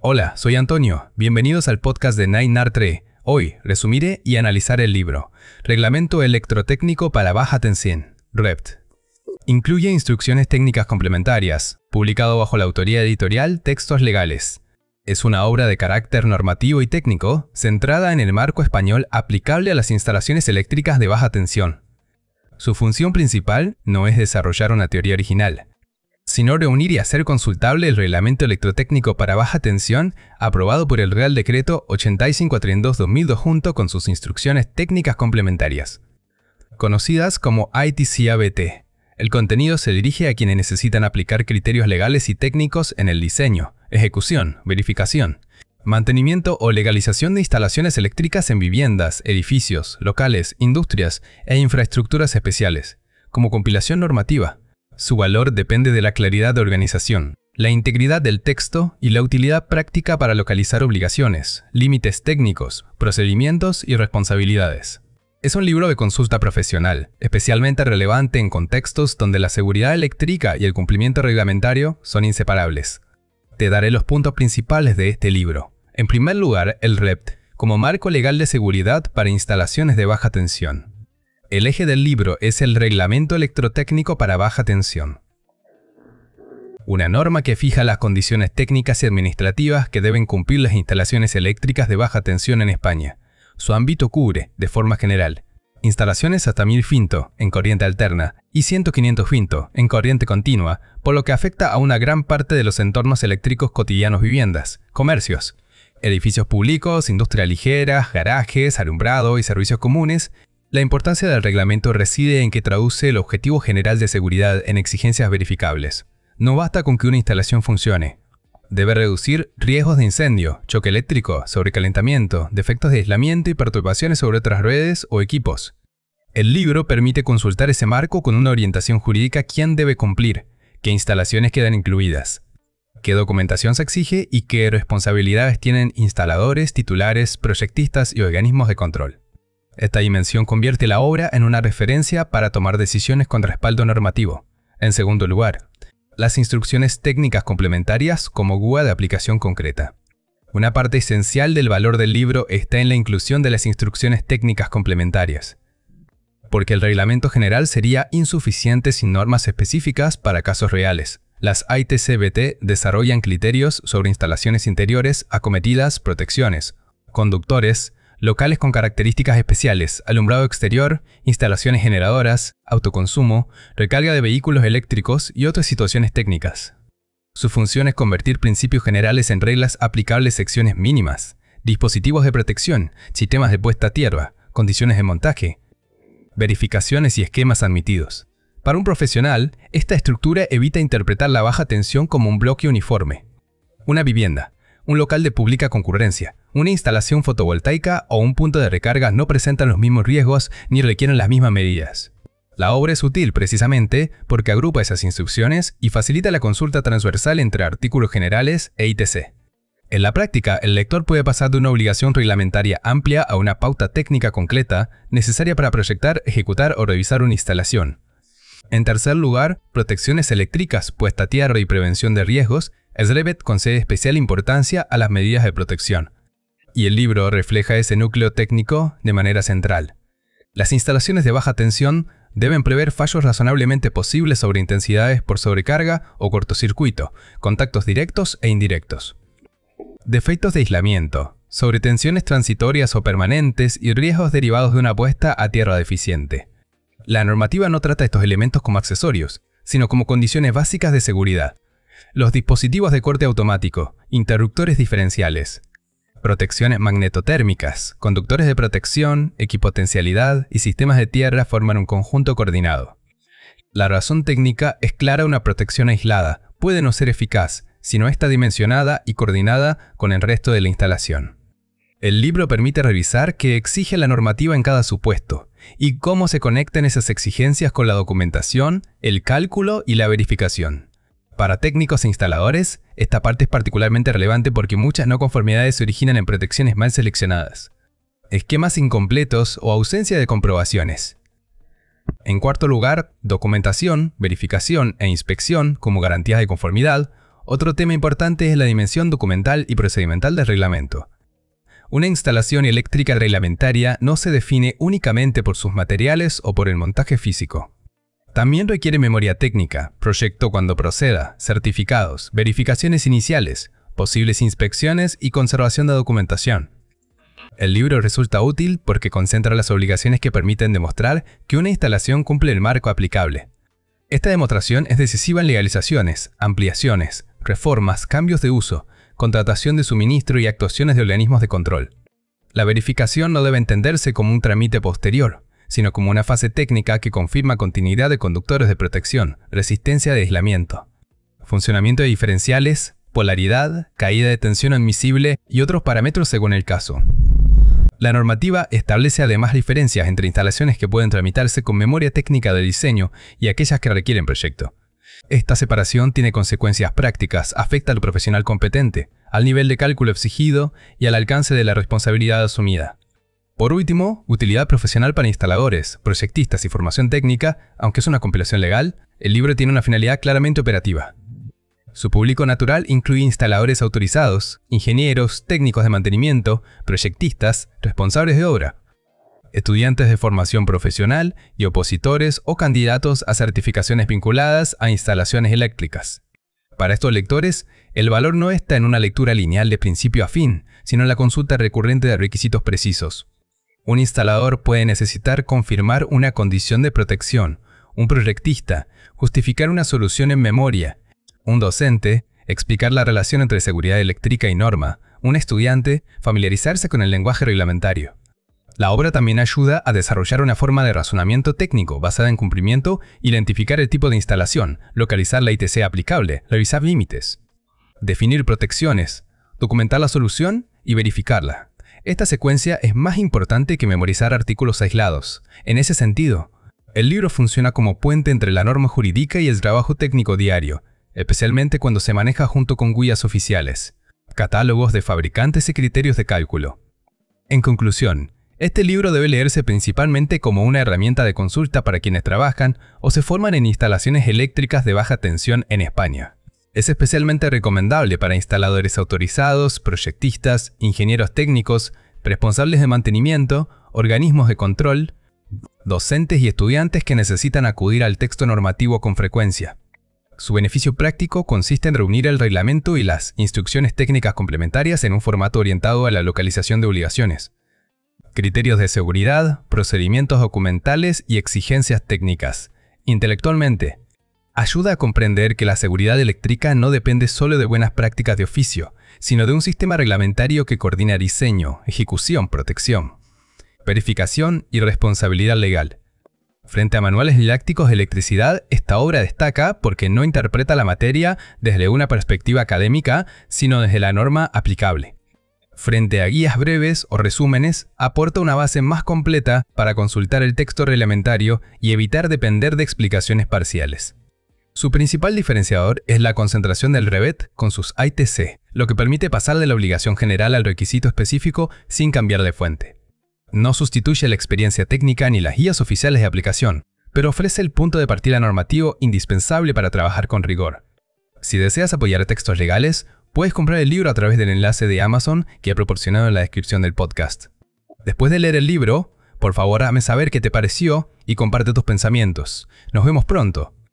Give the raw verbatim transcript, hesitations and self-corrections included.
Hola, soy Antonio. Bienvenidos al podcast de Nine R T E. Hoy resumiré y analizaré el libro Reglamento Electrotécnico para Baja Tensión, R E P T. Incluye instrucciones técnicas complementarias, publicado bajo la autoría editorial Textos Legales. Es una obra de carácter normativo y técnico, centrada en el marco español aplicable a las instalaciones eléctricas de baja tensión. Su función principal no es desarrollar una teoría original, sino reunir y hacer consultable el Reglamento Electrotécnico para Baja Tensión aprobado por el Real Decreto ochenta y cinco a treinta y dos guion dos mil dos junto con sus instrucciones técnicas complementarias, conocidas como I T C A B T. El contenido se dirige a quienes necesitan aplicar criterios legales y técnicos en el diseño, ejecución, verificación, mantenimiento o legalización de instalaciones eléctricas en viviendas, edificios, locales, industrias e infraestructuras especiales, como compilación normativa. Su valor depende de la claridad de organización, la integridad del texto y la utilidad práctica para localizar obligaciones, límites técnicos, procedimientos y responsabilidades. Es un libro de consulta profesional, especialmente relevante en contextos donde la seguridad eléctrica y el cumplimiento reglamentario son inseparables. Te daré los puntos principales de este libro. En primer lugar, el R E P T, como marco legal de seguridad para instalaciones de baja tensión. El eje del libro es el Reglamento Electrotécnico para Baja Tensión, una norma que fija las condiciones técnicas y administrativas que deben cumplir las instalaciones eléctricas de baja tensión en España. Su ámbito cubre, de forma general, instalaciones hasta mil finto en corriente alterna y cien a quinientos finto en corriente continua, por lo que afecta a una gran parte de los entornos eléctricos cotidianos: viviendas, comercios, edificios públicos, industria ligera, garajes, alumbrado y servicios comunes. La importancia del reglamento reside en que traduce el objetivo general de seguridad en exigencias verificables. No basta con que una instalación funcione. Debe reducir riesgos de incendio, choque eléctrico, sobrecalentamiento, defectos de aislamiento y perturbaciones sobre otras redes o equipos. El libro permite consultar ese marco con una orientación jurídica: quién debe cumplir, qué instalaciones quedan incluidas, qué documentación se exige y qué responsabilidades tienen instaladores, titulares, proyectistas y organismos de control. Esta dimensión convierte la obra en una referencia para tomar decisiones con respaldo normativo. En segundo lugar, las instrucciones técnicas complementarias como guía de aplicación concreta. Una parte esencial del valor del libro está en la inclusión de las instrucciones técnicas complementarias, porque el reglamento general sería insuficiente sin normas específicas para casos reales. Las I T C A B T desarrollan criterios sobre instalaciones interiores, acometidas, protecciones, conductores, locales con características especiales, alumbrado exterior, instalaciones generadoras, autoconsumo, recarga de vehículos eléctricos y otras situaciones técnicas. Su función es convertir principios generales en reglas aplicables secciones mínimas, dispositivos de protección, sistemas de puesta a tierra, condiciones de montaje, verificaciones y esquemas admitidos. Para un profesional, esta estructura evita interpretar la baja tensión como un bloque uniforme. Una vivienda, un local de pública concurrencia, una instalación fotovoltaica o un punto de recarga no presentan los mismos riesgos ni requieren las mismas medidas. La obra es útil precisamente porque agrupa esas instrucciones y facilita la consulta transversal entre artículos generales e I T C. En la práctica, el lector puede pasar de una obligación reglamentaria amplia a una pauta técnica concreta necesaria para proyectar, ejecutar o revisar una instalación. En tercer lugar, protecciones eléctricas, puesta a tierra y prevención de riesgos. El R E P T concede especial importancia a las medidas de protección, y el libro refleja ese núcleo técnico de manera central. Las instalaciones de baja tensión deben prever fallos razonablemente posibles sobre intensidades por sobrecarga o cortocircuito, contactos directos e indirectos, defectos de aislamiento, sobretensiones transitorias o permanentes y riesgos derivados de una puesta a tierra deficiente. La normativa no trata estos elementos como accesorios, sino como condiciones básicas de seguridad. Los dispositivos de corte automático, interruptores diferenciales, protecciones magnetotérmicas, conductores de protección, equipotencialidad y sistemas de tierra forman un conjunto coordinado. La razón técnica es clara: una protección aislada puede no ser eficaz si no está dimensionada y coordinada con el resto de la instalación. El libro permite revisar qué exige la normativa en cada supuesto y cómo se conectan esas exigencias con la documentación, el cálculo y la verificación. Para técnicos e instaladores, esta parte es particularmente relevante porque muchas no conformidades se originan en protecciones mal seleccionadas, esquemas incompletos o ausencia de comprobaciones. En cuarto lugar, documentación, verificación e inspección como garantías de conformidad Otro tema importante es la dimensión documental y procedimental del reglamento. Una instalación eléctrica reglamentaria no se define únicamente por sus materiales o por el montaje físico. También requiere memoria técnica, proyecto cuando proceda, certificados, verificaciones iniciales, posibles inspecciones y conservación de documentación. El libro resulta útil porque concentra las obligaciones que permiten demostrar que una instalación cumple el marco aplicable. Esta demostración es decisiva en legalizaciones, ampliaciones, reformas, cambios de uso, contratación de suministro y actuaciones de organismos de control. La verificación no debe entenderse como un trámite posterior, sino como una fase técnica que confirma continuidad de conductores de protección, resistencia de aislamiento, funcionamiento de diferenciales, polaridad, caída de tensión admisible y otros parámetros según el caso. La normativa establece además diferencias entre instalaciones que pueden tramitarse con memoria técnica de diseño y aquellas que requieren proyecto. Esta separación tiene consecuencias prácticas, afecta al profesional competente, al nivel de cálculo exigido y al alcance de la responsabilidad asumida. Por último, utilidad profesional para instaladores, proyectistas y formación técnica. Aunque es una compilación legal, el libro tiene una finalidad claramente operativa. Su público natural incluye instaladores autorizados, ingenieros, técnicos de mantenimiento, proyectistas, responsables de obra, estudiantes de formación profesional y opositores o candidatos a certificaciones vinculadas a instalaciones eléctricas. Para estos lectores, el valor no está en una lectura lineal de principio a fin, sino en la consulta recurrente de requisitos precisos. Un instalador puede necesitar confirmar una condición de protección, un proyectista, justificar una solución en memoria, un docente, explicar la relación entre seguridad eléctrica y norma, un estudiante, familiarizarse con el lenguaje reglamentario. La obra también ayuda a desarrollar una forma de razonamiento técnico basada en cumplimiento, identificar el tipo de instalación, localizar la I T C aplicable, revisar límites, definir protecciones, documentar la solución y verificarla. Esta secuencia es más importante que memorizar artículos aislados. En ese sentido, el libro funciona como puente entre la norma jurídica y el trabajo técnico diario, especialmente cuando se maneja junto con guías oficiales, catálogos de fabricantes y criterios de cálculo. En conclusión, este libro debe leerse principalmente como una herramienta de consulta para quienes trabajan o se forman en instalaciones eléctricas de baja tensión en España. Es especialmente recomendable para instaladores autorizados, proyectistas, ingenieros técnicos, responsables de mantenimiento, organismos de control, docentes y estudiantes que necesitan acudir al texto normativo con frecuencia. Su beneficio práctico consiste en reunir el reglamento y las instrucciones técnicas complementarias en un formato orientado a la localización de obligaciones, criterios de seguridad, procedimientos documentales y exigencias técnicas. Intelectualmente, ayuda a comprender que la seguridad eléctrica no depende solo de buenas prácticas de oficio, sino de un sistema reglamentario que coordina diseño, ejecución, protección, verificación y responsabilidad legal. Frente a manuales didácticos de electricidad, esta obra destaca porque no interpreta la materia desde una perspectiva académica, sino desde la norma aplicable. Frente a guías breves o resúmenes, aporta una base más completa para consultar el texto reglamentario y evitar depender de explicaciones parciales. Su principal diferenciador es la concentración del REVET con sus I T C, lo que permite pasar de la obligación general al requisito específico sin cambiar de fuente. No sustituye la experiencia técnica ni las guías oficiales de aplicación, pero ofrece el punto de partida normativo indispensable para trabajar con rigor. Si deseas apoyar textos legales, puedes comprar el libro a través del enlace de Amazon que he proporcionado en la descripción del podcast. Después de leer el libro, por favor hazme saber qué te pareció y comparte tus pensamientos. Nos vemos pronto.